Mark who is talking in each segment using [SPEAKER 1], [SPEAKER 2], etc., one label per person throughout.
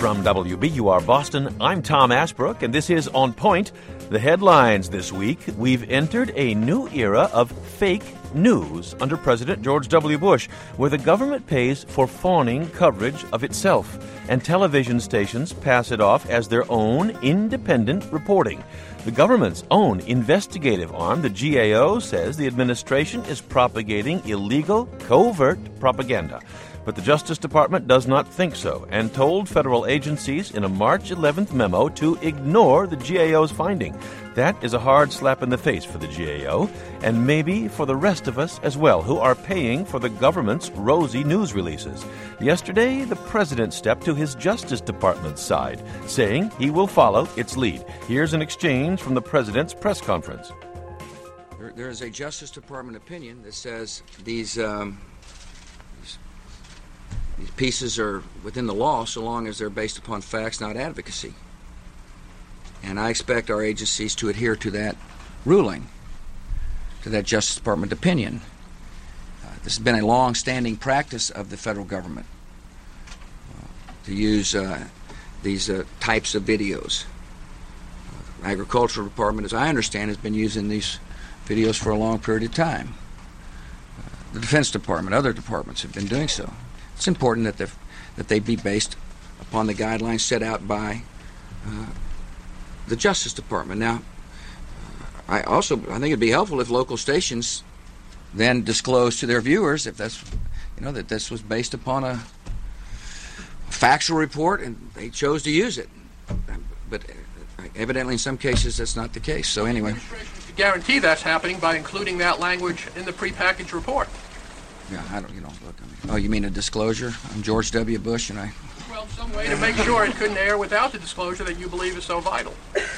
[SPEAKER 1] From WBUR Boston, I'm Tom Ashbrook, and this is On Point. The headlines this week: we've entered a new era of fake news under President George W. Bush, where the government pays for fawning coverage of itself, and television stations pass it off as their own independent reporting. The government's own investigative arm, the GAO, says the administration is propagating illegal, covert propaganda. But the Justice Department does not think so and told federal agencies in a March 11th memo to ignore the GAO's finding. That is a hard slap in the face for the GAO, and maybe for the rest of us as well, who are paying for the government's rosy news releases. Yesterday, the president stepped to his Justice Department's side, saying he will follow its lead. Here's an exchange from the president's press conference.
[SPEAKER 2] There is a Justice Department opinion that says these pieces are within the law so long as they're based upon facts, not advocacy. And I expect our agencies to adhere to that ruling, to that Justice Department opinion. This has been a long-standing practice of the federal government to use these types of videos. The Agricultural Department, as I understand, has been using these videos for a long period of time. The Defense Department, other departments have been doing so. It's important that they be based upon the guidelines set out by the Justice Department. Now, I think it'd be helpful if local stations then disclose to their viewers if that's, that this was based upon a factual report and they chose to use it. But evidently, in some cases, that's not the case. So anyway,
[SPEAKER 3] the administration could guarantee that's happening by including that language in the prepackaged report.
[SPEAKER 2] Yeah, I don't. Look. Oh, you mean a disclosure? I'm George W. Bush, and I.
[SPEAKER 3] Well, some way to make sure it couldn't air without the disclosure that you believe is so vital.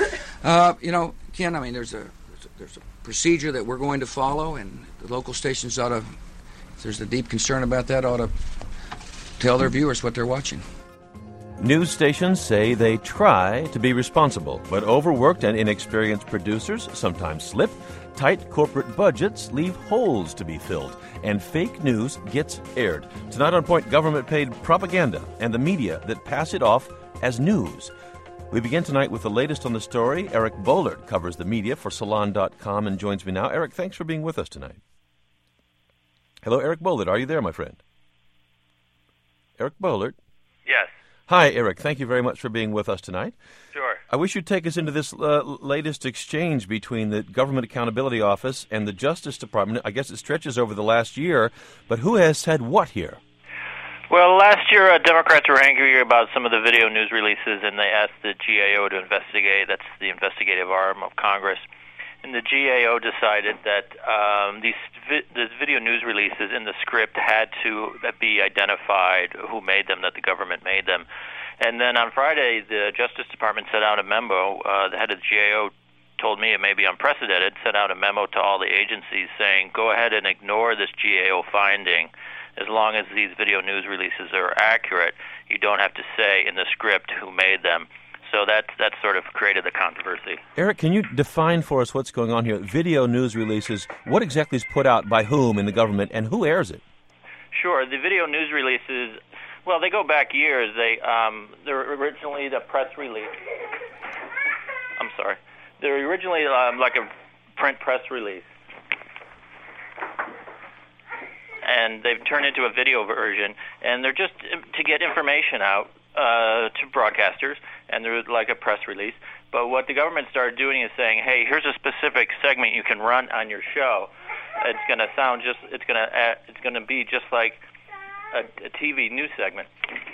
[SPEAKER 2] Ken. I mean, there's a procedure that we're going to follow, and the local stations ought to. If there's a deep concern about that, ought to tell their viewers what they're watching.
[SPEAKER 1] News stations say they try to be responsible, but overworked and inexperienced producers sometimes slip. Tight corporate budgets leave holes to be filled, and fake news gets aired. Tonight on Point, government-paid propaganda and the media that pass it off as news. We begin tonight with the latest on the story. Eric Boehlert covers the media for Salon.com and joins me now. Eric, thanks for being with us tonight. Hello, Eric Boehlert. Are you there, my friend? Eric Boehlert?
[SPEAKER 4] Yes.
[SPEAKER 1] Hi, Eric. Thank you very much for being with us tonight.
[SPEAKER 4] Sure.
[SPEAKER 1] I wish you'd take us into this latest exchange between the Government Accountability Office and the Justice Department. I guess it stretches over the last year, but who has said what here?
[SPEAKER 4] Well, last year, Democrats were angry about some of the video news releases, and they asked the GAO to investigate. That's the investigative arm of Congress. And the GAO decided that these video news releases in the script had to be identified who made them, that the government made them. And then on Friday, the Justice Department sent out a memo. The head of the GAO told me it may be unprecedented, sent out a memo to all the agencies saying, go ahead and ignore this GAO finding. As long as these video news releases are accurate, you don't have to say in the script who made them. So that sort of created the controversy.
[SPEAKER 1] Eric, can you define for us what's going on here? Video news releases, what exactly is put out by whom in the government, and who airs it?
[SPEAKER 4] Sure. The video news releases, well, they go back years. They're originally the press release. I'm sorry. They're originally like a print press release. And they've turned into a video version, and they're just to get information out to broadcasters, and they're like a press release. But what the government started doing is saying, hey, here's a specific segment you can run on your show. It's going to sound it's going to be just like a TV news segment.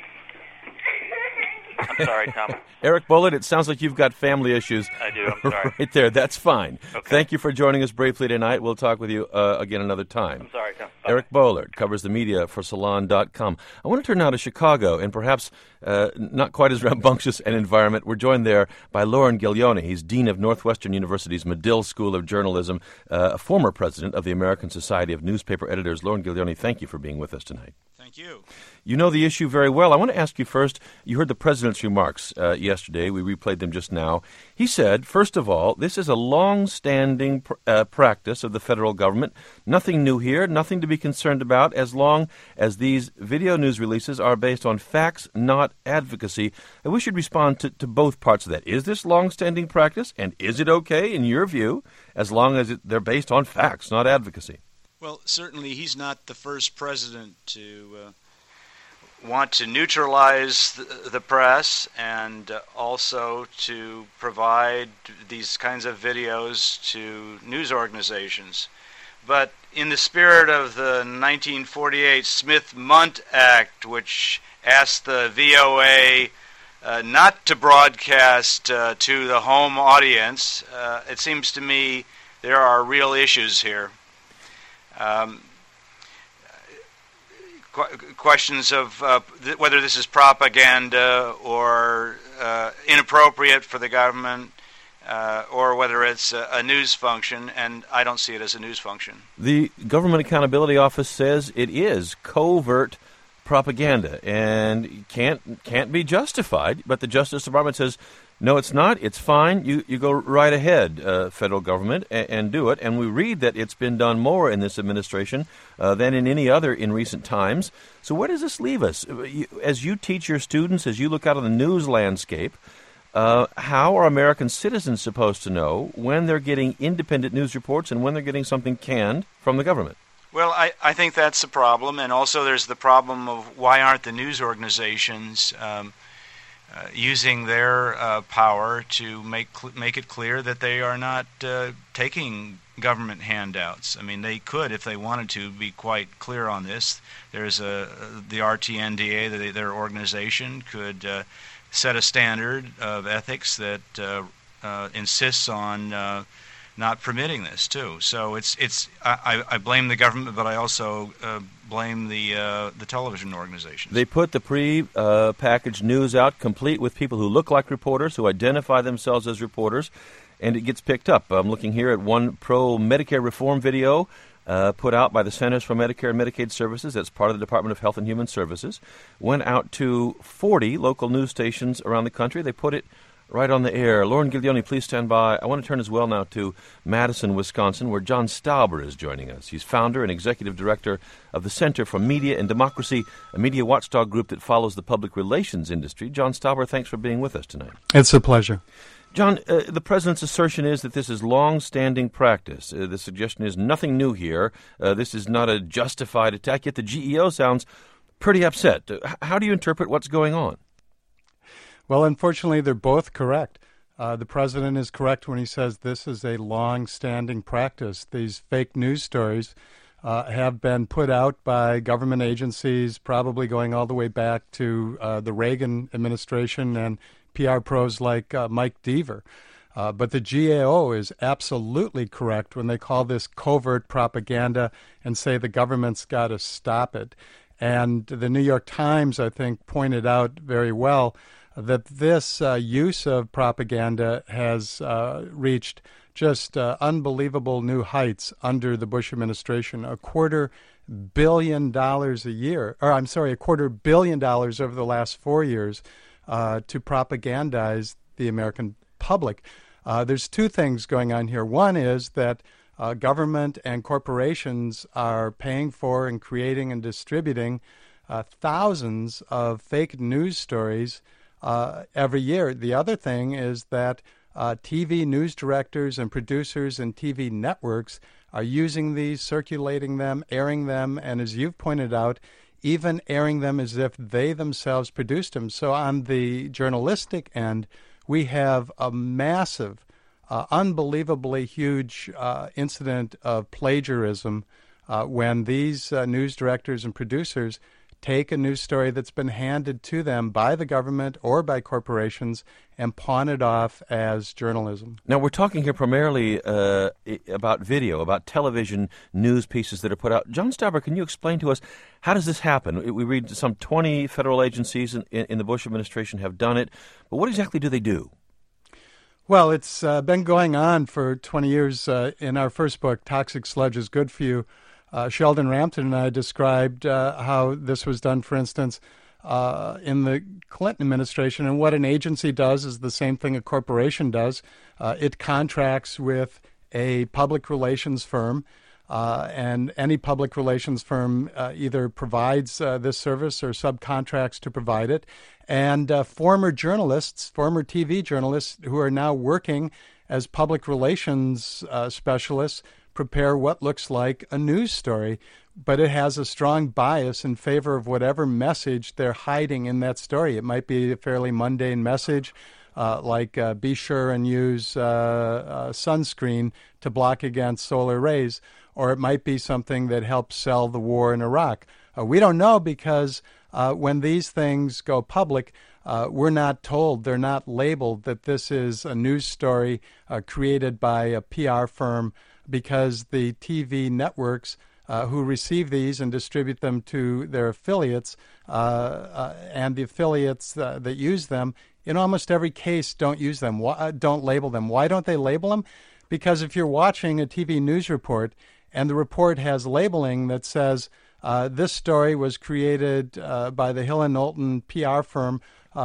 [SPEAKER 4] I'm sorry, Tom.
[SPEAKER 1] Eric Boehlert, it sounds like you've got family issues.
[SPEAKER 4] I do, I'm sorry.
[SPEAKER 1] Right there, that's fine.
[SPEAKER 4] Okay.
[SPEAKER 1] Thank you for joining us briefly tonight. We'll talk with you again another time.
[SPEAKER 4] I'm sorry, Tom. Bye.
[SPEAKER 1] Eric Boehlert covers the media for Salon.com. I want to turn now to Chicago, and perhaps not quite as rambunctious an environment. We're joined there by Loren Guilioni. He's Dean of Northwestern University's Medill School of Journalism, a former president of the American Society of Newspaper Editors. Loren Guilioni, thank you for being with us tonight.
[SPEAKER 5] Thank you.
[SPEAKER 1] You know the issue very well. I want to ask you first, you heard the president President's remarks yesterday. We replayed them just now. He said, first of all, this is a long-standing practice of the federal government. Nothing new here, nothing to be concerned about as long as these video news releases are based on facts, not advocacy. And we should respond to both parts of that. Is this long-standing practice, and is it okay, in your view, as long as they're based on facts, not advocacy?
[SPEAKER 5] Well, certainly he's not the first president to want to neutralize the press and also to provide these kinds of videos to news organizations. But in the spirit of the 1948 Smith-Mundt Act, which asked the VOA not to broadcast to the home audience, it seems to me there are real issues here. Questions of whether this is propaganda or inappropriate for the government, or whether it's a news function, and I don't see it as a news function.
[SPEAKER 1] The Government Accountability Office says it is covert propaganda and can't be justified, but the Justice Department says, no, it's not. It's fine. You go right ahead, federal government, and do it. And we read that it's been done more in this administration than in any other in recent times. So where does this leave us? As you teach your students, as you look out on the news landscape, how are American citizens supposed to know when they're getting independent news reports and when they're getting something canned from the government?
[SPEAKER 5] Well, I think that's a problem. And also there's the problem of why aren't the news organizations using their power to make it clear that they are not taking government handouts. I mean, they could, if they wanted to, be quite clear on this. There's the RTNDA, their organization, could set a standard of ethics that insists on not permitting this too. So I blame the government, but I also blame the television organizations.
[SPEAKER 1] They put the pre-packaged news out, complete with people who look like reporters, who identify themselves as reporters, and it gets picked up. I'm looking here at one pro-Medicare reform video put out by the Centers for Medicare and Medicaid Services. That's part of the Department of Health and Human Services. Went out to 40 local news stations around the country. They put it right on the air. Lauren Giglione, please stand by. I want to turn as well now to Madison, Wisconsin, where John Stauber is joining us. He's founder and executive director of the Center for Media and Democracy, a media watchdog group that follows the public relations industry. John Stauber, thanks for being with us tonight.
[SPEAKER 6] It's a pleasure.
[SPEAKER 1] John, the president's assertion is that this is long-standing practice. The suggestion is nothing new here. This is not a justified attack, yet the GEO sounds pretty upset. How do you interpret what's going on?
[SPEAKER 6] Well, unfortunately, they're both correct. The president is correct when he says this is a long-standing practice. These fake news stories have been put out by government agencies, probably going all the way back to the Reagan administration and PR pros like Mike Deaver. But the GAO is absolutely correct when they call this covert propaganda and say the government's got to stop it. And the New York Times, I think, pointed out very well that this use of propaganda has reached just unbelievable new heights under the Bush administration. $250 million a year, or I'm sorry, $250 million over the last 4 years to propagandize the American public. There's two things going on here. One is that government and corporations are paying for and creating and distributing thousands of fake news stories every year. The other thing is that TV news directors and producers and TV networks are using these, circulating them, airing them, and as you've pointed out, even airing them as if they themselves produced them. So on the journalistic end, we have a massive, unbelievably huge incident of plagiarism when these news directors and producers take a news story that's been handed to them by the government or by corporations and pawn it off as journalism.
[SPEAKER 1] Now, we're talking here primarily about video, about television news pieces that are put out. John Stauber, can you explain to us, how does this happen? We read some 20 federal agencies in the Bush administration have done it, but what exactly do they do?
[SPEAKER 6] Well, it's been going on for 20 years. In our first book, Toxic Sludge is Good for You, Sheldon Rampton and I described how this was done, for instance, in the Clinton administration. And what an agency does is the same thing a corporation does. It contracts with a public relations firm, and any public relations firm either provides this service or subcontracts to provide it. And former journalists, former TV journalists who are now working as public relations specialists prepare what looks like a news story, but it has a strong bias in favor of whatever message they're hiding in that story. It might be a fairly mundane message, like be sure and use sunscreen to block against solar rays, or it might be something that helps sell the war in Iraq. We don't know because when these things go public, we're not told, they're not labeled that this is a news story created by a PR firm, because the TV networks who receive these and distribute them to their affiliates and the affiliates that use them, in almost every case, don't use them, don't label them. Why don't they label them? Because if you're watching a TV news report and the report has labeling that says this story was created by the Hill & Knowlton PR firm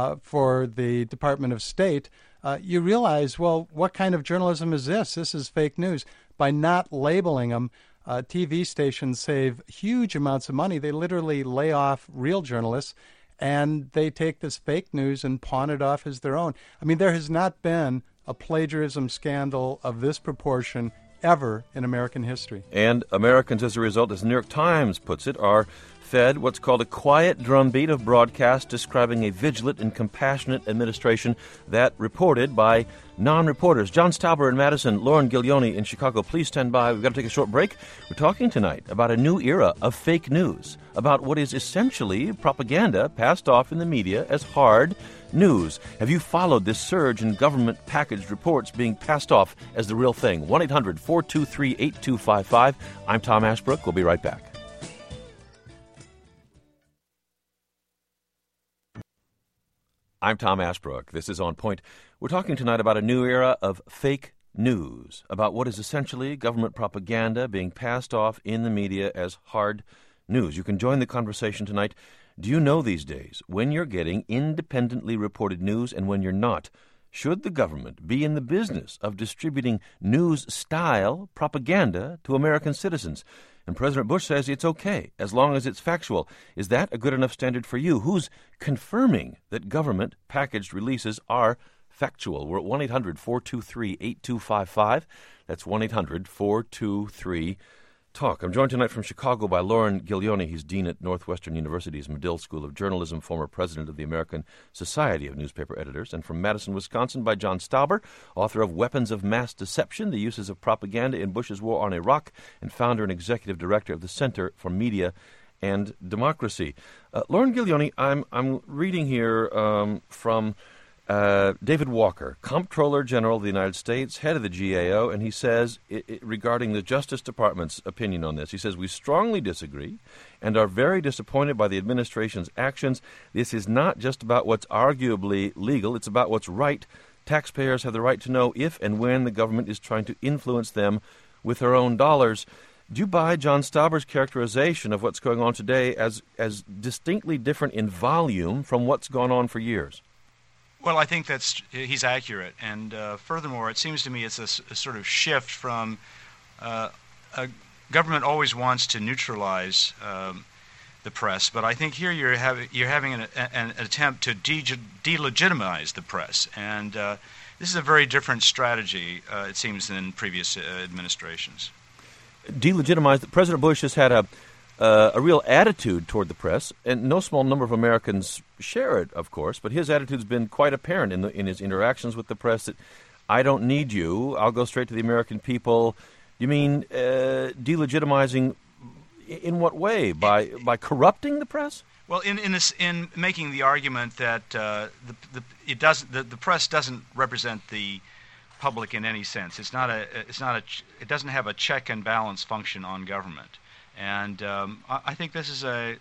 [SPEAKER 6] for the Department of State, you realize, well, what kind of journalism is this? This is fake news. By not labeling them, TV stations save huge amounts of money. They literally lay off real journalists, and they take this fake news and pawn it off as their own. I mean, there has not been a plagiarism scandal of this proportion ever in American history.
[SPEAKER 1] And Americans, as a result, as the New York Times puts it, are fed what's called a quiet drumbeat of broadcasts describing a vigilant and compassionate administration that reported by non-reporters. John Stauber in Madison, Lauren Giglione in Chicago. Please stand by. We've got to take a short break. We're talking tonight about a new era of fake news, about what is essentially propaganda passed off in the media as hard news. Have you followed this surge in government packaged reports being passed off as the real thing? 1-800-423-8255. I'm Tom Ashbrook. We'll be right back. I'm Tom Ashbrook. This is On Point. We're talking tonight about a new era of fake news, about what is essentially government propaganda being passed off in the media as hard news. You can join the conversation tonight. Do you know these days when you're getting independently reported news and when you're not? Should the government be in the business of distributing news-style propaganda to American citizens? And President Bush says it's okay as long as it's factual. Is that a good enough standard for you? Who's confirming that government packaged releases are factual? We're at 1-800-423-8255. That's 1-800-423-TALK. I'm joined tonight from Chicago by Lauren Giglione. He's dean at Northwestern University's Medill School of Journalism, former president of the American Society of Newspaper Editors. And from Madison, Wisconsin, by John Stauber, author of Weapons of Mass Deception, the Uses of Propaganda in Bush's War on Iraq, and founder and executive director of the Center for Media and Democracy. Lauren Giglione, I'm reading here from David Walker, Comptroller General of the United States, head of the GAO, and he says, regarding the Justice Department's opinion on this, he says, we strongly disagree and are very disappointed by the administration's actions. This is not just about what's arguably legal, it's about what's right. Taxpayers have the right to know if and when the government is trying to influence them with their own dollars. Do you buy John Stauber's characterization of what's going on today as distinctly different in volume from what's gone on for years?
[SPEAKER 5] Well, I think he's accurate, and furthermore, it seems to me it's a sort of shift from a government always wants to neutralize the press, but I think here you're having an attempt to delegitimize the press, and this is a very different strategy, it seems, than previous administrations.
[SPEAKER 1] Delegitimize. President Bush has had a real attitude toward the press, and no small number of Americans share it, of course, but his attitude's been quite apparent in his interactions with the press that I don't need you, I'll go straight to the American people. You mean delegitimizing in what way? By corrupting the press?
[SPEAKER 5] Well, in making the argument that the press doesn't represent the public in any sense. It doesn't have a check and balance function on government. And I think this is the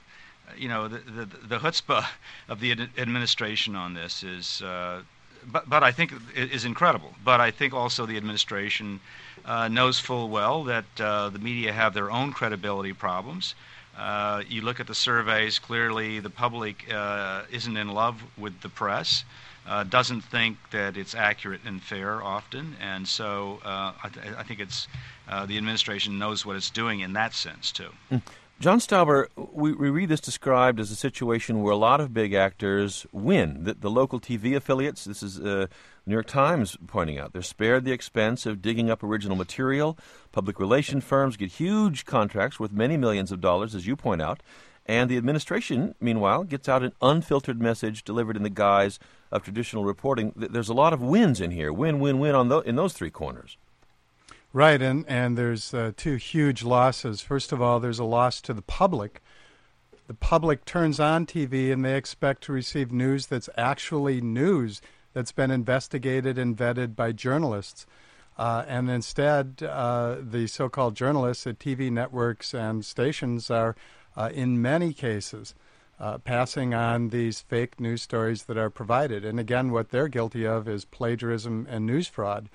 [SPEAKER 5] chutzpah of the administration on this is, but I think is incredible. But I think also the administration knows full well that the media have their own credibility problems. You look at the surveys, clearly the public isn't in love with the press, doesn't think that it's accurate and fair often, and so I think it's the administration knows what it's doing in that sense, too.
[SPEAKER 1] John Stauber, we read this described as a situation where a lot of big actors win. The local TV affiliates, this is New York Times pointing out, they're spared the expense of digging up original material. Public relation firms get huge contracts worth many millions of dollars, as you point out. And the administration, meanwhile, gets out an unfiltered message delivered in the guise of traditional reporting. There's a lot of wins in here. Win, win, win in those three corners.
[SPEAKER 6] Right, and there's two huge losses. First of all, there's a loss to the public. The public turns on TV and they expect to receive news that's actually news that's been investigated and vetted by journalists. And instead, the so-called journalists at TV networks and stations are, in many cases, passing on these fake news stories that are provided. And again, what they're guilty of is plagiarism and news fraud.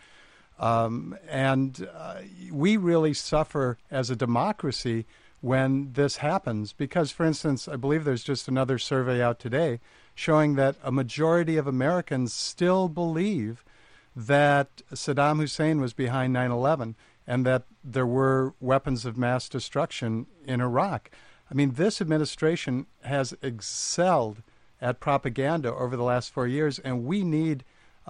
[SPEAKER 6] We really suffer as a democracy when this happens because, for instance, I believe there's just another survey out today showing that a majority of Americans still believe that Saddam Hussein was behind 9/11 and that there were weapons of mass destruction in Iraq. I mean, this administration has excelled at propaganda over the last 4 years, and we need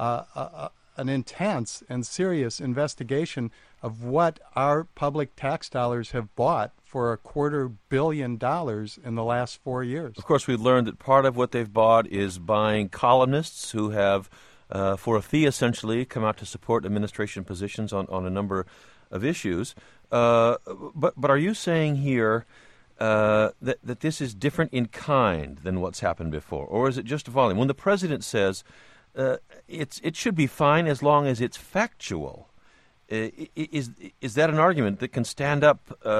[SPEAKER 6] an intense and serious investigation of what our public tax dollars have bought for $250 million in the last 4 years.
[SPEAKER 1] Of course, we learned that part of what they've bought is buying columnists who have, for a fee essentially, come out to support administration positions on a number of issues. But are you saying here that this is different in kind than what's happened before, or is it just volume? When the president says it should be fine as long as it's factual, is that an argument that can stand up?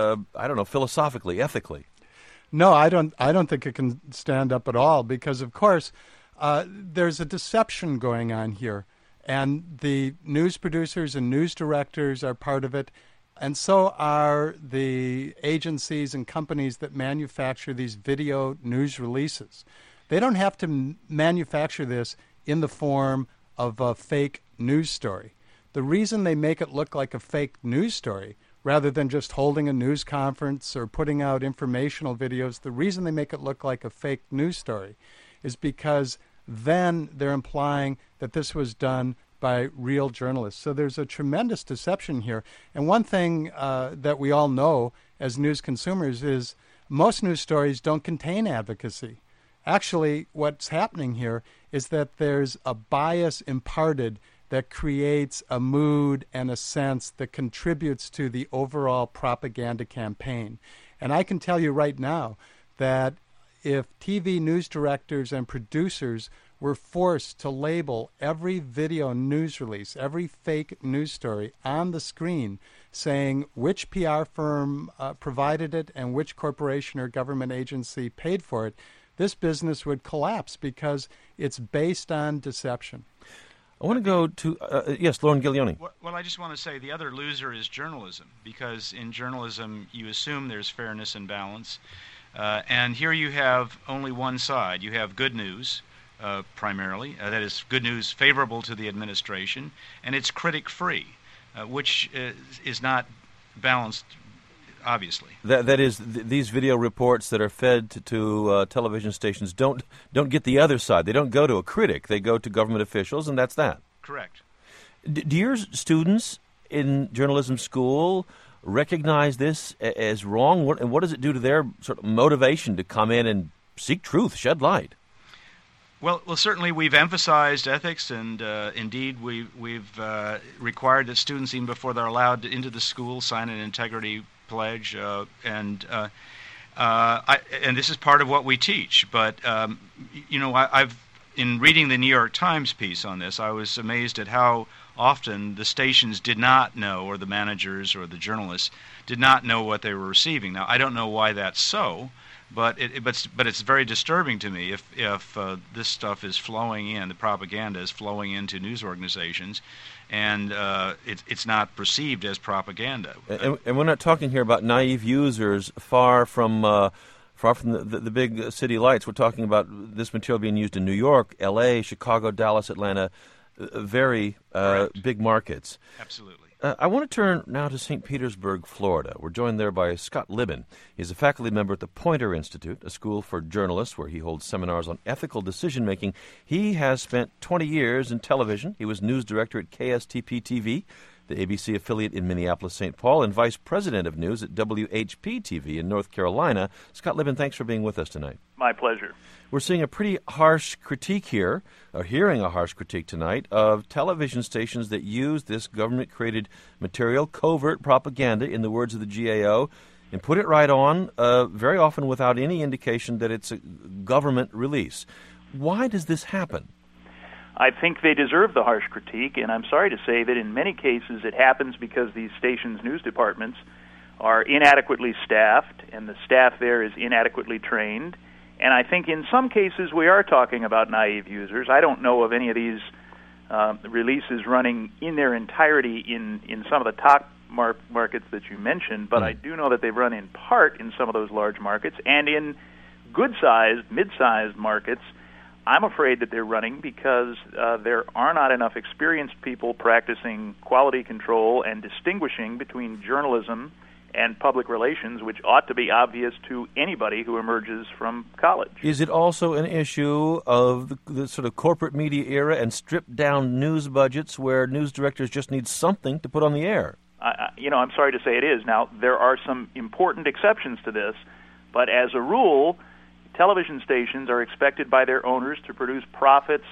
[SPEAKER 1] I don't know, philosophically, ethically?
[SPEAKER 6] No, I don't think it can stand up at all because, of course, there's a deception going on here, and the news producers and news directors are part of it, and so are the agencies and companies that manufacture these video news releases. They don't have to manufacture this in the form of a fake news story. The reason they make it look like a fake news story, rather than just holding a news conference or putting out informational videos, the reason they make it look like a fake news story is because then they're implying that this was done by real journalists. So there's a tremendous deception here. And one thing that we all know as news consumers is most news stories don't contain advocacy. Actually, what's happening here is that there's a bias imparted that creates a mood and a sense that contributes to the overall propaganda campaign. And I can tell you right now that if TV news directors and producers were forced to label every video news release, every fake news story on the screen saying which PR firm provided it and which corporation or government agency paid for it, this business would collapse because it's based on deception.
[SPEAKER 1] I want to go to, yes, Lauren Guilioni.
[SPEAKER 5] Well, I just want to say the other loser is journalism, because in journalism you assume there's fairness and balance. And here you have only one side. You have good news, primarily. That is good news favorable to the administration, and it's critic-free, which is not balanced, obviously. That
[SPEAKER 1] is, these video reports that are fed to television stations don't get the other side. They don't go to a critic. They go to government officials, and that's that.
[SPEAKER 5] Correct.
[SPEAKER 1] Do your students in journalism school recognize this as wrong? And what does it do to their sort of motivation to come in and seek truth, shed light?
[SPEAKER 5] Well, certainly we've emphasized ethics, and indeed we've required that students, even before they're allowed into the school, sign an integrity pledge, and this is part of what we teach. But I've in reading the New York Times piece on this, I was amazed at how often the stations did not know, or the managers or the journalists did not know what they were receiving. Now, I don't know why that's so, But it's very disturbing to me if this stuff is flowing in, the propaganda is flowing into news organizations, and it's not perceived as propaganda.
[SPEAKER 1] And we're not talking here about naive users far from the big city lights. We're talking about this material being used in New York, L.A., Chicago, Dallas, Atlanta, very big markets.
[SPEAKER 5] Absolutely.
[SPEAKER 1] I want to turn now to St. Petersburg, Florida. We're joined there by Scott Libin. He's a faculty member at the Poynter Institute, a school for journalists where he holds seminars on ethical decision-making. He has spent 20 years in television. He was news director at KSTP-TV, the ABC affiliate in Minneapolis-St. Paul, and vice president of news at WHP-TV in North Carolina. Scott Libin, thanks for being with us tonight.
[SPEAKER 7] My pleasure.
[SPEAKER 1] We're seeing a pretty harsh critique here, or hearing a harsh critique tonight, of television stations that use this government-created material, covert propaganda, in the words of the GAO, and put it right on, very often without any indication that it's a government release. Why does this happen?
[SPEAKER 7] I think they deserve the harsh critique, and I'm sorry to say that in many cases it happens because these stations' news departments are inadequately staffed, and the staff there is inadequately trained. And I think in some cases we are talking about naive users. I don't know of any of these releases running in their entirety in some of the top markets that you mentioned, but I do know that they run in part in some of those large markets, and in good-sized, mid-sized markets, I'm afraid that they're running because there are not enough experienced people practicing quality control and distinguishing between journalism and public relations, which ought to be obvious to anybody who emerges from college.
[SPEAKER 1] Is it also an issue of the sort of corporate media era and stripped-down news budgets where news directors just need something to put on the air?
[SPEAKER 7] I'm sorry to say it is. Now, there are some important exceptions to this, but as a rule, television stations are expected by their owners to produce profits,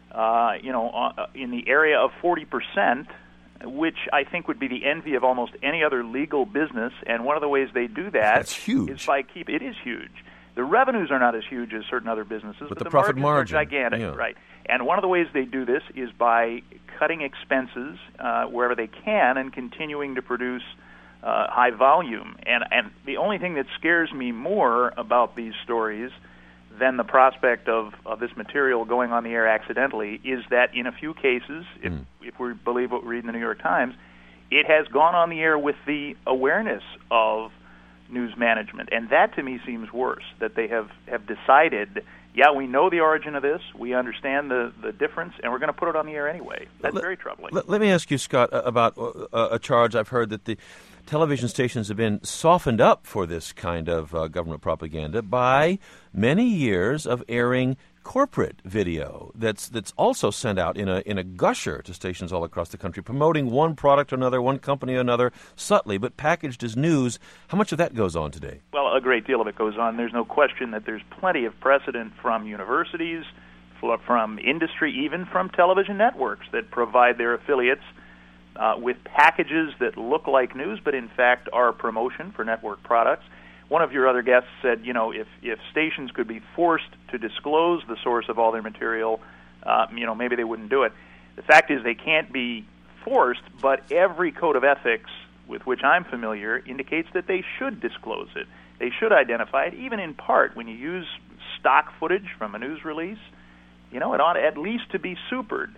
[SPEAKER 7] in the area of 40%, which I think would be the envy of almost any other legal business. And one of the ways they do that is by it is huge. The revenues are not as huge as certain other businesses, but the
[SPEAKER 1] profit margin
[SPEAKER 7] are gigantic, right? And one of the ways they do this is by cutting expenses wherever they can and continuing to produce high volume. And the only thing that scares me more about these stories than the prospect of this material going on the air accidentally is that in a few cases, if we believe what we read in the New York Times, it has gone on the air with the awareness of news management. And that to me seems worse, that they have decided, we know the origin of this, we understand the difference, and we're going to put it on the air anyway. That's very troubling.
[SPEAKER 1] Let me ask you, Scott, about a charge I've heard that the television stations have been softened up for this kind of government propaganda by many years of airing corporate video that's also sent out in a gusher to stations all across the country, promoting one product or another, one company or another, subtly, but packaged as news. How much of that goes on today? Well,
[SPEAKER 7] a great deal of it goes on. There's no question that there's plenty of precedent from universities, from industry, even from television networks that provide their affiliates with packages that look like news, but in fact are promotion for network products. One of your other guests said, if stations could be forced to disclose the source of all their material, maybe they wouldn't do it. The fact is they can't be forced, but every code of ethics with which I'm familiar indicates that they should disclose it. They should identify it, even in part. When you use stock footage from a news release, it ought at least to be supered.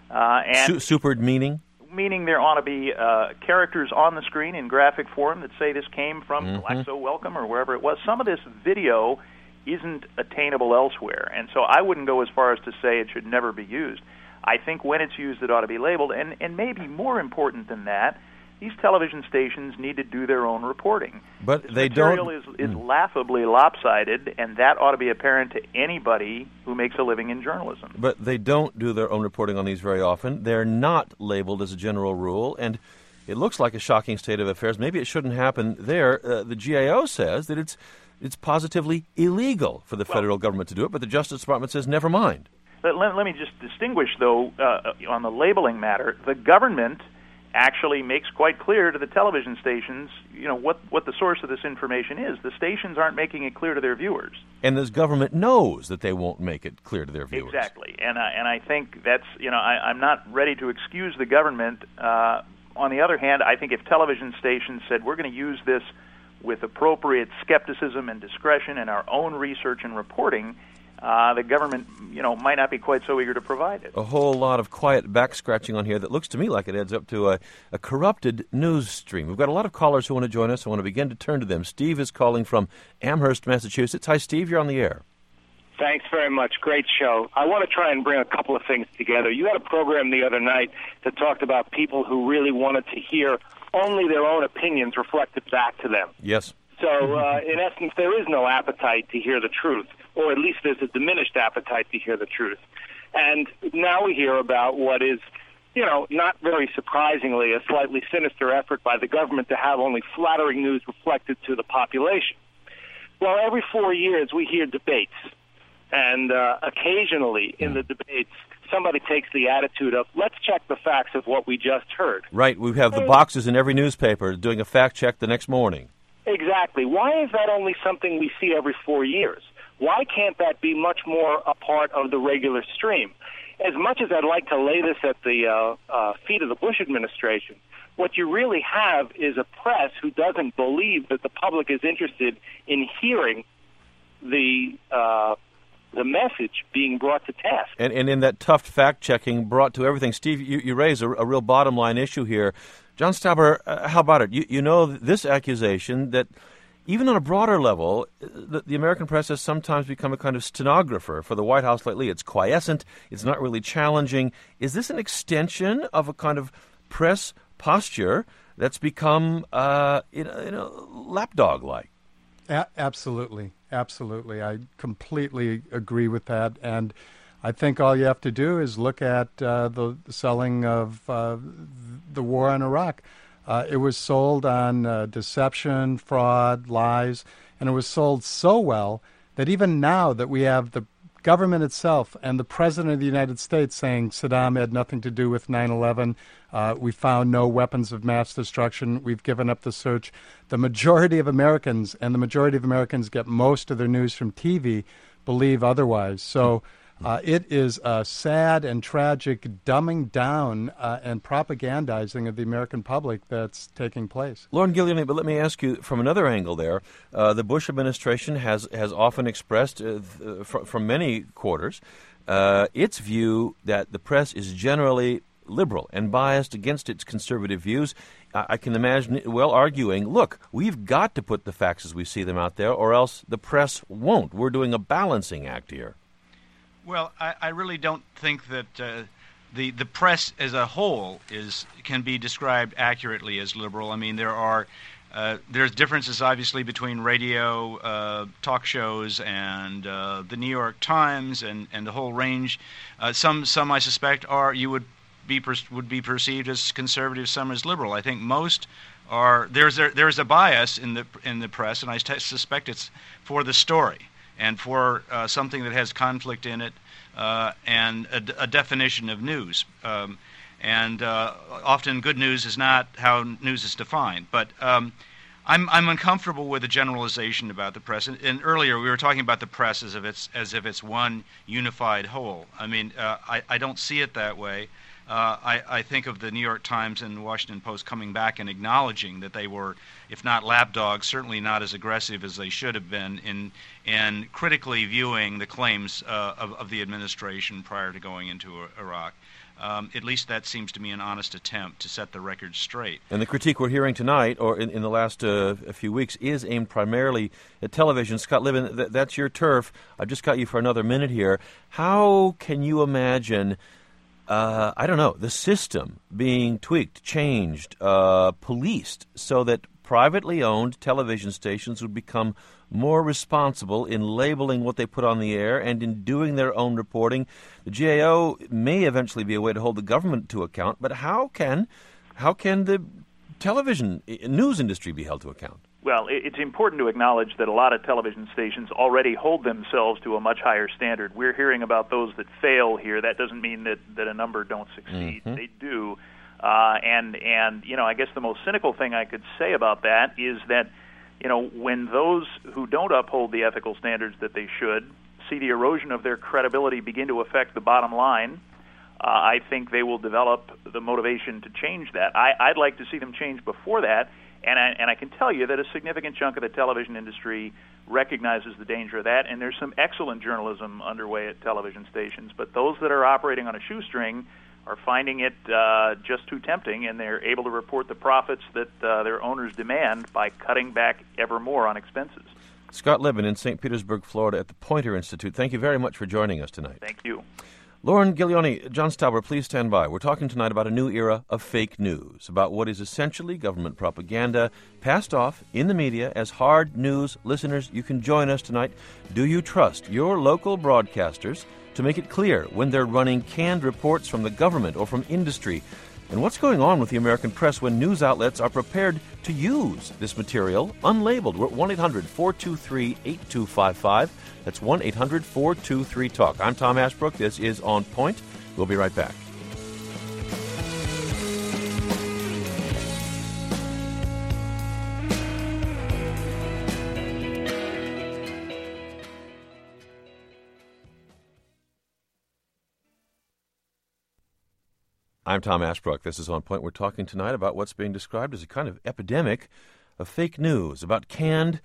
[SPEAKER 1] Supered meaning?
[SPEAKER 7] Meaning there ought to be characters on the screen in graphic form that say this came from Glaxo Wellcome or wherever it was. Some of this video isn't attainable elsewhere, and so I wouldn't go as far as to say it should never be used. I think when it's used, it ought to be labeled, and maybe more important than that, these television stations need to do their own reporting.
[SPEAKER 1] But
[SPEAKER 7] this
[SPEAKER 1] they
[SPEAKER 7] material
[SPEAKER 1] don't.
[SPEAKER 7] is laughably lopsided, and that ought to be apparent to anybody who makes a living in journalism.
[SPEAKER 1] But they don't do their own reporting on these very often. They're not labeled as a general rule, and it looks like a shocking state of affairs. Maybe it shouldn't happen there. The GAO says that it's positively illegal for the federal government to do it, but the Justice Department says never mind.
[SPEAKER 7] Let me just distinguish, though, on the labeling matter. The government actually makes quite clear to the television stations, what the source of this information is. The stations aren't making it clear to their viewers.
[SPEAKER 1] And this government knows that they won't make it clear to their viewers.
[SPEAKER 7] Exactly. And I think that's, I'm not ready to excuse the government. On the other hand, I think if television stations said, we're going to use this with appropriate skepticism and discretion and our own research and reporting, the government, might not be quite so eager to provide it.
[SPEAKER 1] A whole lot of quiet back-scratching on here that looks to me like it adds up to a corrupted news stream. We've got a lot of callers who want to join us. I want to begin to turn to them. Steve is calling from Amherst, Massachusetts. Hi, Steve. You're on the air.
[SPEAKER 8] Thanks very much. Great show. I want to try and bring a couple of things together. You had a program the other night that talked about people who really wanted to hear only their own opinions reflected back to them.
[SPEAKER 1] Yes.
[SPEAKER 8] So, in essence, there is no appetite to hear the truth, or at least there's a diminished appetite to hear the truth. And now we hear about what is, not very surprisingly, a slightly sinister effort by the government to have only flattering news reflected to the population. Well, every 4 years we hear debates. And occasionally in the debates, somebody takes the attitude of, let's check the facts of what we just heard.
[SPEAKER 1] Right. We have the boxes in every newspaper doing a fact check the next morning.
[SPEAKER 8] Exactly. Why is that only something we see every 4 years? Why can't that be much more a part of the regular stream? As much as I'd like to lay this at the feet of the Bush administration, what you really have is a press who doesn't believe that the public is interested in hearing the message being brought to task.
[SPEAKER 1] And in that tough fact-checking brought to everything, Steve, you raise a real bottom-line issue here. John Stauber, how about it? You know this accusation that even on a broader level, the American press has sometimes become a kind of stenographer for the White House lately. It's quiescent. It's not really challenging. Is this an extension of a kind of press posture that's become lapdog-like?
[SPEAKER 6] Absolutely. Absolutely. I completely agree with that. And I think all you have to do is look at the selling of the war in Iraq. It was sold on deception, fraud, lies, and it was sold so well that even now that we have the government itself and the President of the United States saying Saddam had nothing to do with 9/11, we found no weapons of mass destruction, we've given up the search. The majority of Americans, and the majority of Americans get most of their news from TV, believe otherwise. So it is a sad and tragic dumbing down and propagandizing of the American public that's taking place.
[SPEAKER 1] Lauren Guiliani, but let me ask you from another angle there. The Bush administration has often expressed from many quarters its view that the press is generally liberal and biased against its conservative views. I can imagine it well arguing, look, we've got to put the facts as we see them out there, or else the press won't. We're doing a balancing act here.
[SPEAKER 5] Well, I really don't think that the press as a whole can be described accurately as liberal. I mean, there's differences obviously between radio, talk shows, and the New York Times, and the whole range. Some I suspect would be perceived as conservative, some as liberal. I think most are. There's a bias in the press, and I suspect it's for the story and for something that has conflict in it, and a definition of news. And often good news is not how news is defined. But I'm uncomfortable with the generalization about the press. And earlier we were talking about the press as if it's one unified whole. I mean, I don't see it that way. I think of the New York Times and the Washington Post coming back and acknowledging that they were, if not lapdogs, certainly not as aggressive as they should have been in critically viewing the claims of the administration prior to going into Iraq. At least that seems to me an honest attempt to set the record straight.
[SPEAKER 1] And the critique we're hearing tonight, or in the last a few weeks, is aimed primarily at television. Scott Libben, that's your turf. I've just got you for another minute here. How can you imagine the system being tweaked, changed, policed, so that privately owned television stations would become more responsible in labeling what they put on the air and in doing their own reporting? The GAO may eventually be a way to hold the government to account, but how can the television news industry be held to account?
[SPEAKER 7] Well, it's important to acknowledge that a lot of television stations already hold themselves to a much higher standard. We're hearing about those that fail here. That doesn't mean that a number don't succeed. Mm-hmm. They do. And I guess the most cynical thing I could say about that is that, when those who don't uphold the ethical standards that they should see the erosion of their credibility begin to affect the bottom line, I think they will develop the motivation to change that. I'd like to see them change before that. And I can tell you that a significant chunk of the television industry recognizes the danger of that, and there's some excellent journalism underway at television stations. But those that are operating on a shoestring are finding it just too tempting, and they're able to report the profits that their owners demand by cutting back ever more on expenses.
[SPEAKER 1] Scott Libin in St. Petersburg, Florida at the Poynter Institute. Thank you very much for joining us tonight.
[SPEAKER 7] Thank you.
[SPEAKER 1] Lauren Giglione, John Stauber, please stand by. We're talking tonight about a new era of fake news, about what is essentially government propaganda passed off in the media as hard news. Listeners, you can join us tonight. Do you trust your local broadcasters to make it clear when they're running canned reports from the government or from industry? And what's going on with the American press when news outlets are prepared to use this material unlabeled? We're at 1-800-423-8255. That's 1-800-423-TALK. I'm Tom Ashbrook. This is On Point. We'll be right back. I'm Tom Ashbrook. This is On Point. We're talking tonight about what's being described as a kind of epidemic of fake news, about canned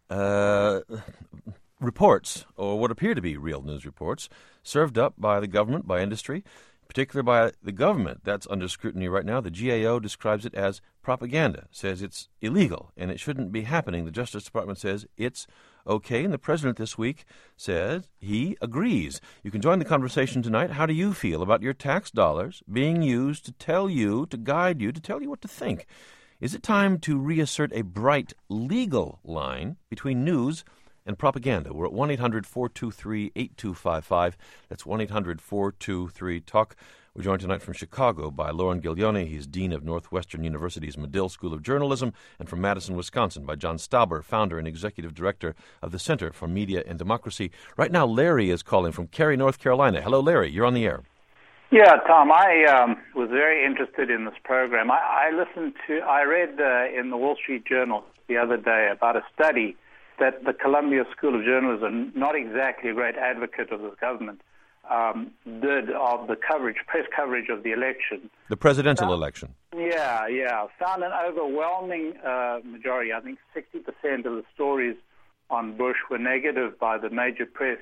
[SPEAKER 1] reports, or what appear to be real news reports, served up by the government, by industry, particularly by the government. That's under scrutiny right now. The GAO describes it as propaganda, says it's illegal, and it shouldn't be happening. The Justice Department says it's okay, and the President this week said he agrees. You can join the conversation tonight. How do you feel about your tax dollars being used to tell you, to guide you, to tell you what to think? Is it time to reassert a bright legal line between news and propaganda? We're at 1-800-423-8255. That's 1-800-423-TALK. We're joined tonight from Chicago by Lauren Giglione. He's Dean of Northwestern University's Medill School of Journalism, and from Madison, Wisconsin by John Stauber, founder and executive director of the Center for Media and Democracy. Right now, Larry is calling from Cary, North Carolina. Hello, Larry. You're on the air.
[SPEAKER 9] Yeah, Tom, I was very interested in this program. I read in the Wall Street Journal the other day about a study that the Columbia School of Journalism, not exactly a great advocate of the government, did of the press coverage of the election.
[SPEAKER 1] The presidential election.
[SPEAKER 9] Yeah. Found an overwhelming majority, I think 60% of the stories on Bush were negative by the major press,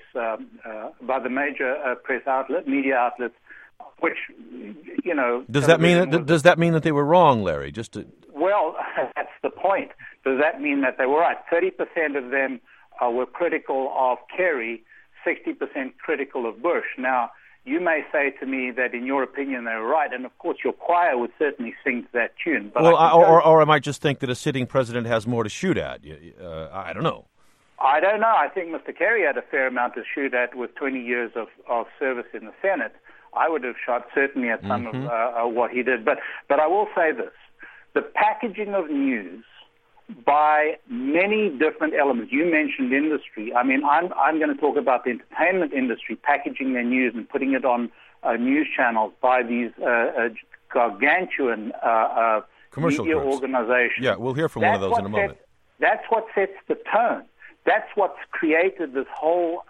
[SPEAKER 9] media outlets, which, you know...
[SPEAKER 1] Does that mean that they were wrong, Larry?
[SPEAKER 9] Well, that's the point. Does that mean that they were right? 30% of them were critical of Kerry, 60% critical of Bush. Now, you may say to me that in your opinion they were right, and of course your choir would certainly sing to that tune. But
[SPEAKER 1] or I might just think that a sitting president has more to shoot at. I don't know.
[SPEAKER 9] I don't know. I think Mr. Kerry had a fair amount to shoot at with 20 years of service in the Senate. I would have shot certainly at some of what he did. But I will say this. The packaging of news by many different elements. You mentioned industry. I mean, I'm going to talk about the entertainment industry packaging their news and putting it on news channels by these gargantuan
[SPEAKER 1] commercial
[SPEAKER 9] media
[SPEAKER 1] groups.
[SPEAKER 9] Organizations.
[SPEAKER 1] Yeah, we'll hear from one of those in a moment.
[SPEAKER 9] That's what sets the tone. That's what's created this whole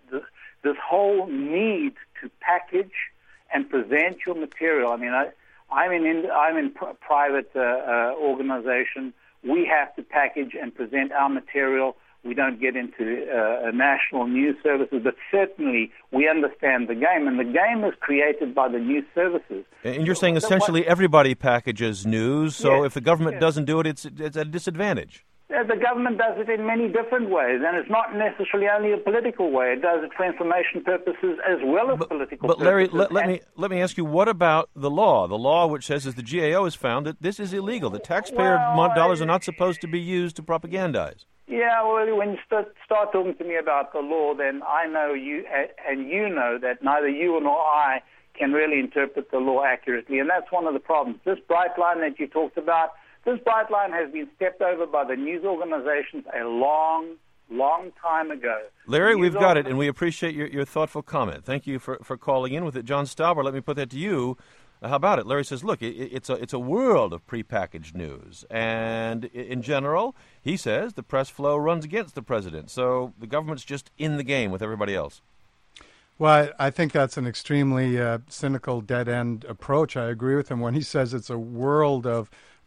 [SPEAKER 9] need to package and present your material. I mean, I'm in private organization. We have to package and present our material. We don't get into national news services, but certainly we understand the game, and the game is created by the news services.
[SPEAKER 1] And you're saying essentially everybody packages news, so if the government doesn't do it, it's at a disadvantage.
[SPEAKER 9] The government does it in many different ways, and it's not necessarily only a political way. It does it for information purposes as well as political purposes. But
[SPEAKER 1] Larry, let me ask you, what about the law? The law which says, as the GAO has found, that this is illegal. The taxpayer dollars are not supposed to be used to propagandize.
[SPEAKER 9] Yeah, well, when you start talking to me about the law, then I know you, and you know that neither you nor I can really interpret the law accurately, and that's one of the problems. This bright line that you talked about, this bright line has been stepped over by the news organizations a long time ago.
[SPEAKER 1] Larry, we've got it, and we appreciate your thoughtful comment. Thank you for calling in with it. John Stauber, let me put that to you. How about it? Larry says, look, it's a world of prepackaged news, and in general, he says the press flow runs against the president, so the government's just in the game with everybody else.
[SPEAKER 6] Well, I think that's an extremely cynical, dead-end approach. I agree with him when he says it's a world of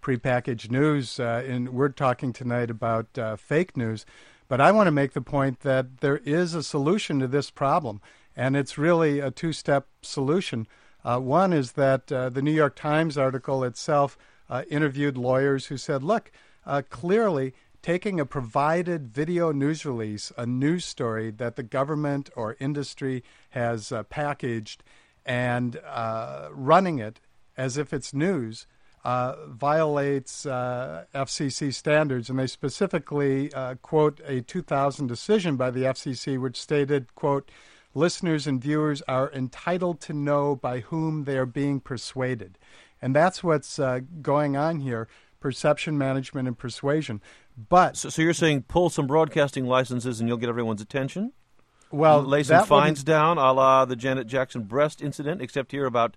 [SPEAKER 6] prepackaged news, and we're talking tonight about fake news. But I want to make the point that there is a solution to this problem, and it's really a two-step solution. One is that the New York Times article itself interviewed lawyers who said, look, clearly taking a provided video news release, a news story that the government or industry has packaged, and running it as if it's news violates FCC standards. And they specifically quote a 2000 decision by the FCC which stated, quote, listeners and viewers are entitled to know by whom they are being persuaded. And that's what's going on here, perception management and persuasion. But
[SPEAKER 1] So you're saying pull some broadcasting licenses and you'll get everyone's attention?
[SPEAKER 6] Well,
[SPEAKER 1] lay some fines down, a la the Janet Jackson breast incident, except here about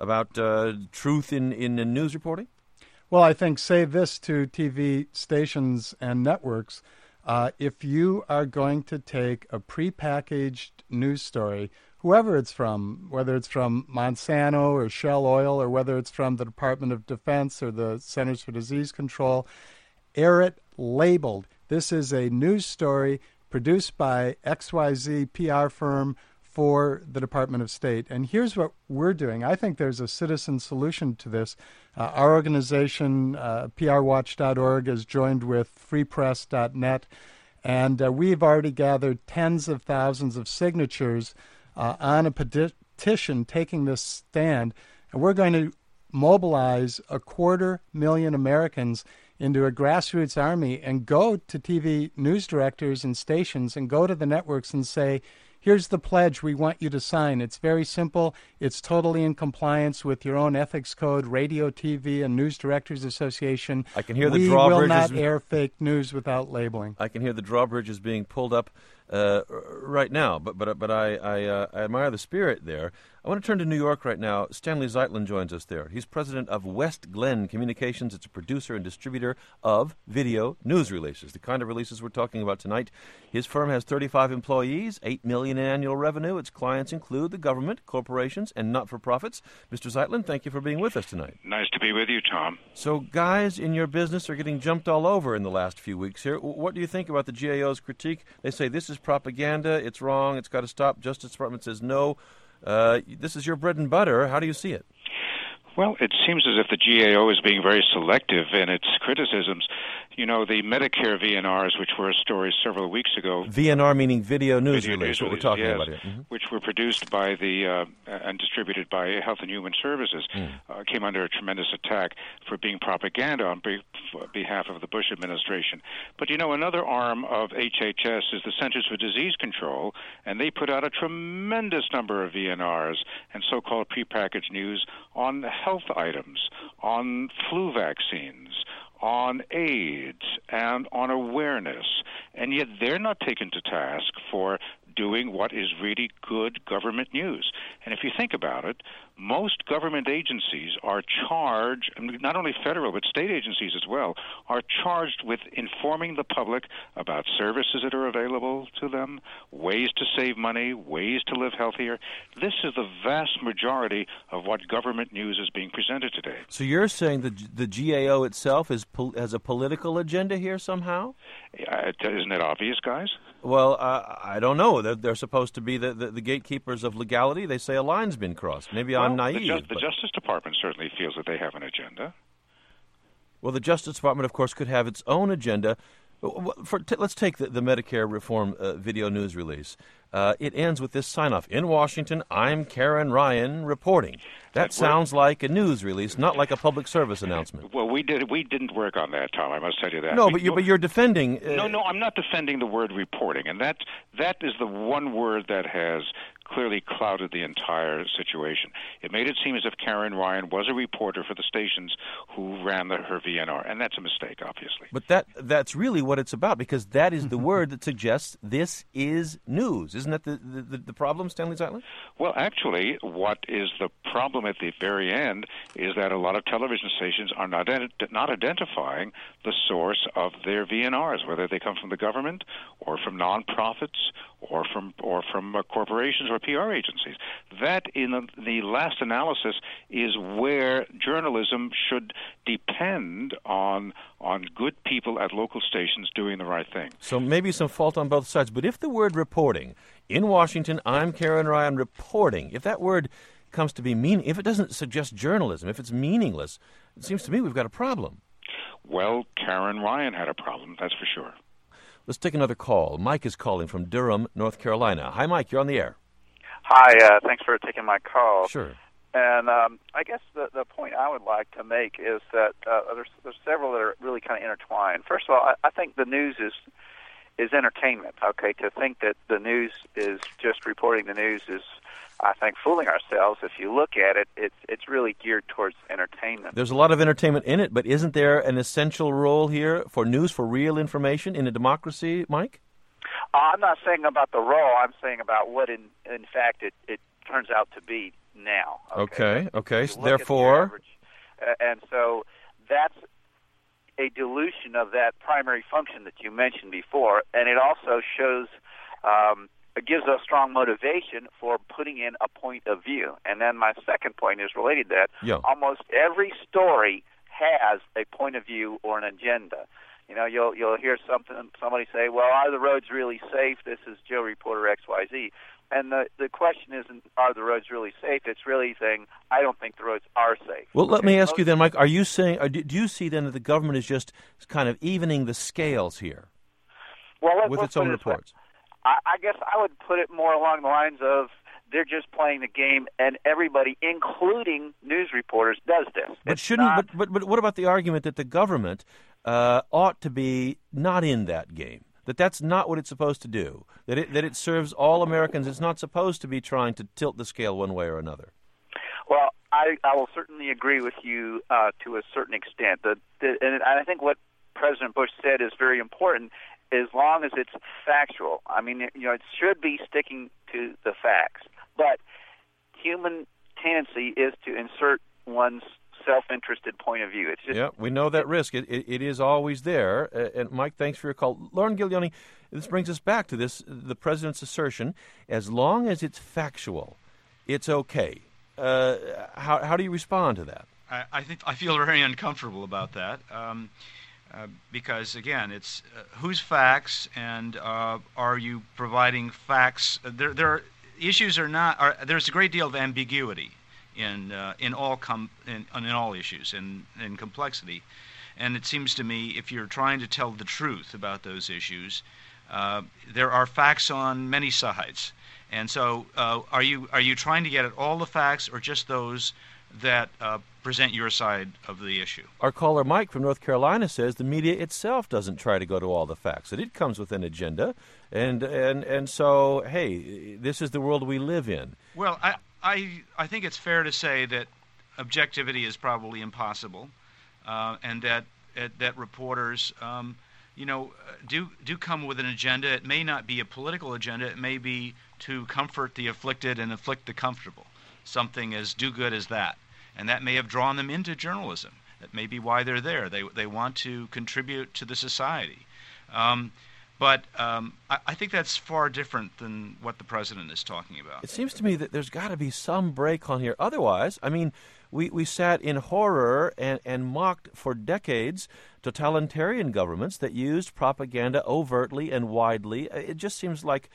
[SPEAKER 1] truth in news reporting?
[SPEAKER 6] Well, I think say this to TV stations and networks. If you are going to take a prepackaged news story, whoever it's from, whether it's from Monsanto or Shell Oil or whether it's from the Department of Defense or the Centers for Disease Control, air it labeled. This is a news story produced by XYZ PR firm for the Department of State. And here's what we're doing. I think there's a citizen solution to this. Our organization, prwatch.org, has joined with freepress.net, and we've already gathered tens of thousands of signatures on a petition taking this stand. And we're going to mobilize 250,000 Americans into a grassroots army and go to TV news directors and stations and go to the networks and say, here's the pledge we want you to sign. It's very simple. It's totally in compliance with your own ethics code, Radio, TV, and News Directors Association.
[SPEAKER 1] I can hear the
[SPEAKER 6] we
[SPEAKER 1] drawbridges.
[SPEAKER 6] will not air fake news without labeling.
[SPEAKER 1] I can hear the drawbridges being pulled up right now, but I admire the spirit there. I want to turn to New York right now. Stanley Zeitlin joins us there. He's president of West Glen Communications. It's a producer and distributor of video news releases, the kind of releases we're talking about tonight. His firm has 35 employees, $8 million in annual revenue. Its clients include the government, corporations, and not-for-profits. Mr. Zeitlin, thank you for being with us tonight.
[SPEAKER 10] Nice to be with you, Tom.
[SPEAKER 1] So guys in your business are getting jumped all over in the last few weeks here. What do you think about the GAO's critique? They say this is propaganda, it's wrong, it's got to stop. Justice Department says no. This is your bread and butter. How do you see it?
[SPEAKER 10] Well, it seems as if the GAO is being very selective in its criticisms. You know, the Medicare VNRs, which were a story several weeks ago.
[SPEAKER 1] VNR meaning video news release, what we're talking about here. Mm-hmm.
[SPEAKER 10] Which were produced by and distributed by Health and Human Services, came under a tremendous attack for being propaganda on behalf of the Bush administration. But, you know, another arm of HHS is the Centers for Disease Control, and they put out a tremendous number of VNRs and so-called prepackaged news on health items, on flu vaccines, on AIDS, and on awareness. And yet they're not taken to task for doing what is really good government news. And if you think about it, most government agencies are charged, not only federal but state agencies as well, are charged with informing the public about services that are available to them, ways to save money, ways to live healthier. This is the vast majority of what government news is being presented today.
[SPEAKER 1] So you're saying that the GAO itself has a political agenda here somehow?
[SPEAKER 10] Isn't it obvious, guys?
[SPEAKER 1] Well, I don't know. They're supposed to be the gatekeepers of legality. They say a line's been crossed. Maybe I'm naive.
[SPEAKER 10] The Justice Department certainly feels that they have an agenda.
[SPEAKER 1] Well, the Justice Department, of course, could have its own agenda. Let's take the Medicare reform video news release. It ends with this sign-off. In Washington, I'm Karen Ryan reporting. That sounds like a news release, not like a public service announcement.
[SPEAKER 10] Well, we didn't work on that, Tom. I must tell you that.
[SPEAKER 1] No, but you're defending.
[SPEAKER 10] No, I'm not defending the word reporting, and that is the one word that has clearly clouded the entire situation. It made it seem as if Karen Ryan was a reporter for the stations who ran her VNR, and that's a mistake, obviously.
[SPEAKER 1] But that's really what it's about, because that is the word that suggests this is news. Isn't that the problem, Stanley Zeitlin?
[SPEAKER 10] Well, actually, what is the problem at the very end is that a lot of television stations are not identifying the source of their VNRs, whether they come from the government or from nonprofits or from corporations or our PR agencies. That, in the last analysis, is where journalism should depend on good people at local stations doing the right thing.
[SPEAKER 1] So maybe some fault on both sides. But if the word reporting, in Washington, I'm Karen Ryan reporting, if that word comes to be if it doesn't suggest journalism, if it's meaningless, it seems to me we've got a problem.
[SPEAKER 10] Well, Karen Ryan had a problem, that's for sure.
[SPEAKER 1] Let's take another call. Mike is calling from Durham, North Carolina. Hi, Mike. You're on the air.
[SPEAKER 11] Hi. Thanks for taking my call.
[SPEAKER 1] Sure.
[SPEAKER 11] And I guess the point I would like to make is that there's several that are really kind of intertwined. First of all, I think the news is entertainment. Okay, to think that the news is just reporting the news is, I think, fooling ourselves. If you look at it, it's really geared towards entertainment.
[SPEAKER 1] There's a lot of entertainment in it, but isn't there an essential role here for news, for real information in a democracy, Mike?
[SPEAKER 11] I'm not saying about the role. I'm saying about what, in fact, it turns out to be now.
[SPEAKER 1] Okay. Therefore,
[SPEAKER 11] and so that's a dilution of that primary function that you mentioned before, and it also shows. It gives us strong motivation for putting in a point of view. And then my second point is related to that.
[SPEAKER 1] Yeah.
[SPEAKER 11] Almost every story has a point of view or an agenda. You know, you'll hear somebody say, well, are the roads really safe? This is Joe Reporter XYZ. And the question isn't, are the roads really safe? It's really saying, I don't think the roads are safe.
[SPEAKER 1] Well, let me ask you then, Mike, are you saying, do you see then that the government is just kind of evening the scales here with its own reports?
[SPEAKER 11] I guess I would put it more along the lines of they're just playing the game, and everybody, including news reporters, does this.
[SPEAKER 1] But what about the argument that the government ought to be not in that game? That's not what it's supposed to do. That it serves all Americans. It's not supposed to be trying to tilt the scale one way or another.
[SPEAKER 11] Well, I will certainly agree with you to a certain extent. And I think what President Bush said is very important. As long as it's factual. I mean, it should be sticking to the facts. But human tendency is to insert one's self-interested point of view. It's just,
[SPEAKER 1] we know that risk. It is always there. And Mike, thanks for your call. Lauren Giglione, this brings us back to the president's assertion, as long as it's factual, it's okay. How do you respond to that?
[SPEAKER 5] I feel very uncomfortable about that. Because, again, it's whose facts and are you providing facts? There are issues there's a great deal of ambiguity in all issues and complexity. And it seems to me if you're trying to tell the truth about those issues, there are facts on many sides. And so are you trying to get at all the facts or just those that present your side of the issue?
[SPEAKER 1] Our caller Mike from North Carolina says the media itself doesn't try to go to all the facts, that it comes with an agenda, and so, hey, this is the world we live in.
[SPEAKER 5] Well, I think it's fair to say that objectivity is probably impossible, and that reporters do come with an agenda. It may not be a political agenda. It may be to comfort the afflicted and afflict the comfortable, something as do-good as that. And that may have drawn them into journalism. That may be why they're there. They want to contribute to the society. But I think that's far different than what the president is talking about.
[SPEAKER 1] It seems to me that there's got to be some break on here. Otherwise, I mean, we sat in horror and mocked for decades totalitarian governments that used propaganda overtly and widely. It just seems like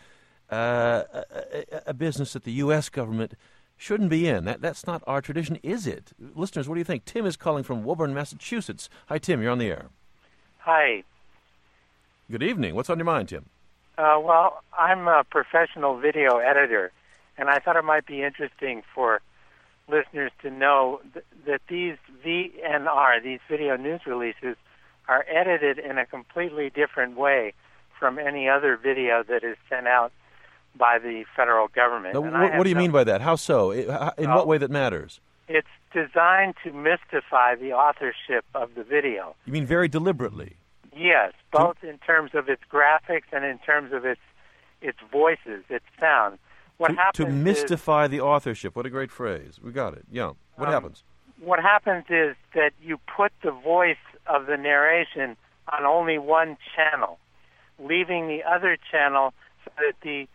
[SPEAKER 1] a business that the U.S. government shouldn't be in. That's not our tradition, is it? Listeners, what do you think? Tim is calling from Woburn, Massachusetts. Hi, Tim. You're on the air.
[SPEAKER 12] Hi.
[SPEAKER 1] Good evening. What's on your mind, Tim?
[SPEAKER 12] Well, I'm a professional video editor, and I thought it might be interesting for listeners to know that these VNR, these video news releases, are edited in a completely different way from any other video that is sent out by the federal government.
[SPEAKER 1] Now, what do you mean by that? How so? In what way that matters?
[SPEAKER 12] It's designed to mystify the authorship of the video.
[SPEAKER 1] You mean very deliberately?
[SPEAKER 12] Yes, both in terms of its graphics and in terms of its voices, its sound.
[SPEAKER 1] To mystify the authorship. What a great phrase. We got it. Yeah. What happens?
[SPEAKER 12] What happens is that you put the voice of the narration on only one channel, leaving the other channel so that the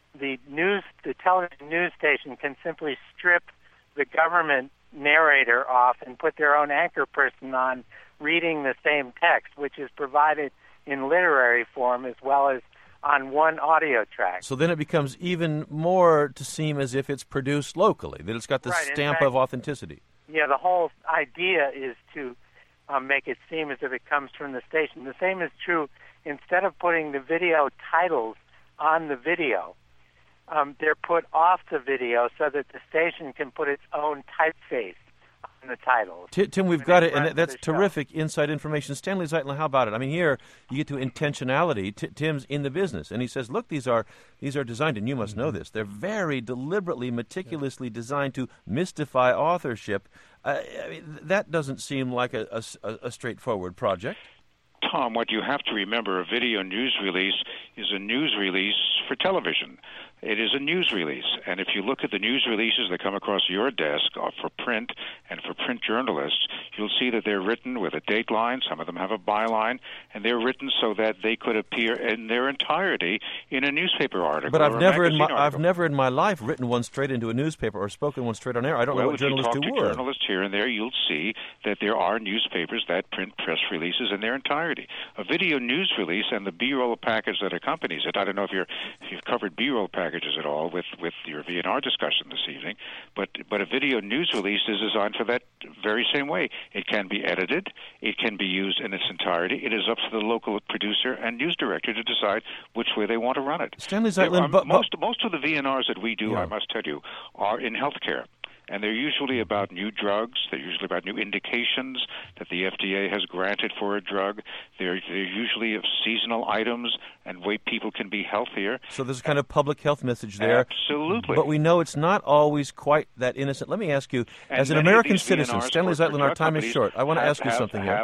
[SPEAKER 12] the television news station can simply strip the government narrator off and put their own anchor person on reading the same text, which is provided in literary form as well as on one audio track.
[SPEAKER 1] So then it becomes even more to seem as if it's produced locally, that it's got the stamp of authenticity.
[SPEAKER 12] Yeah, the whole idea is to make it seem as if it comes from the station. The same is true, instead of putting the video titles on the video, they're put off the video so that the station can put its own typeface on the titles.
[SPEAKER 1] Tim, we've got it, and that's terrific inside information. Stanley Zeitlin, how about it? I mean, here you get to intentionality. Tim's in the business, and he says, look, these are designed, and you must know this, they're very deliberately, meticulously designed to mystify authorship. I mean, that doesn't seem like a straightforward project.
[SPEAKER 10] Tom, what you have to remember, a video news release is a news release for television. It is a news release, and if you look at the news releases that come across your desk for print and for print journalists, you'll see that they're written with a date line, some of them have a byline, and they're written so that they could appear in their entirety in a newspaper article.
[SPEAKER 1] But I've never in my life written one straight into a newspaper or spoken one straight on air. I don't know what journalists do.
[SPEAKER 10] If you talk to journalists here and there, you'll see that there are newspapers that print press releases in their entirety. A video news release and the B-roll package that accompanies it. I don't know if you've covered B-roll packages at all with your VNR discussion this evening, but a video news release is designed for that very same way. It can be edited. It can be used in its entirety. It is up to the local producer and news director to decide which way they want to run it.
[SPEAKER 1] Stanley Zeitlin,
[SPEAKER 10] most of the VNRs that we do, I must tell you, are in healthcare. And they're usually about new drugs. They're usually about new indications that the FDA has granted for a drug. They're usually of seasonal items and way people can be healthier.
[SPEAKER 1] So there's a kind of public health message there.
[SPEAKER 10] Absolutely.
[SPEAKER 1] But we know it's not always quite that innocent. Let me ask you, as an American citizen, Stanley Zeitlin, our time is short. I want to ask you something here.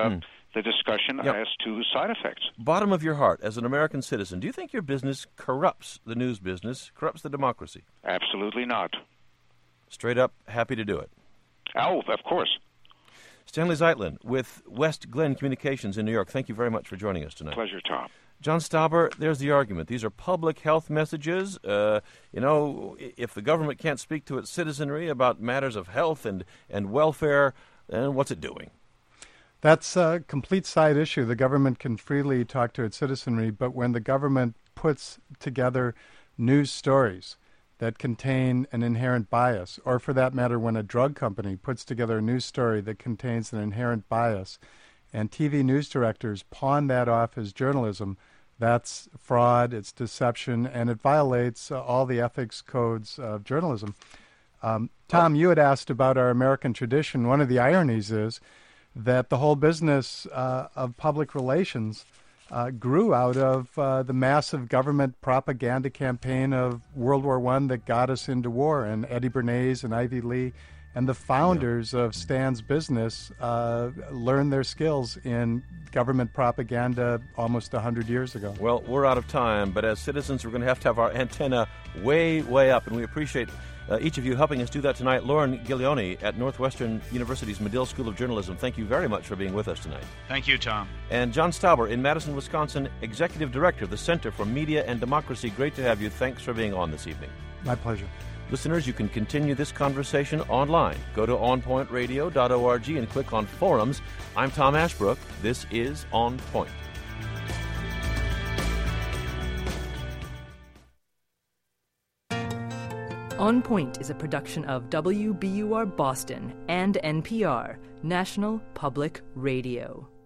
[SPEAKER 10] The discussion as to side effects.
[SPEAKER 1] Bottom of your heart, as an American citizen, do you think your business corrupts the news business, corrupts the democracy?
[SPEAKER 10] Absolutely not.
[SPEAKER 1] Straight up, happy to do it.
[SPEAKER 10] Oh, of course.
[SPEAKER 1] Stanley Zeitlin with West Glen Communications in New York. Thank you very much for joining us tonight.
[SPEAKER 10] Pleasure, Tom.
[SPEAKER 1] John Stauber, there's the argument. These are public health messages. If the government can't speak to its citizenry about matters of health and welfare, then what's it doing?
[SPEAKER 6] That's a complete side issue. The government can freely talk to its citizenry, but when the government puts together news stories that contain an inherent bias, or for that matter, when a drug company puts together a news story that contains an inherent bias, and TV news directors pawn that off as journalism, that's fraud, it's deception, and it violates all the ethics codes of journalism. Tom, you had asked about our American tradition. One of the ironies is that the whole business of public relations grew out of the massive government propaganda campaign of World War I that got us into war, and Eddie Bernays and Ivy Lee and the founders of Stan's business learned their skills in government propaganda almost 100 years ago.
[SPEAKER 1] Well, we're out of time, but as citizens, we're going to have our antenna way, way up, and we appreciate each of you helping us do that tonight. Lauren Giglione at Northwestern University's Medill School of Journalism, thank you very much for being with us tonight.
[SPEAKER 5] Thank you, Tom.
[SPEAKER 1] And John Stauber in Madison, Wisconsin, Executive Director of the Center for Media and Democracy. Great to have you. Thanks for being on this evening.
[SPEAKER 6] My pleasure.
[SPEAKER 1] Listeners, you can continue this conversation online. Go to onpointradio.org and click on Forums. I'm Tom Ashbrook. This is On Point.
[SPEAKER 13] On Point is a production of WBUR Boston and NPR, National Public Radio.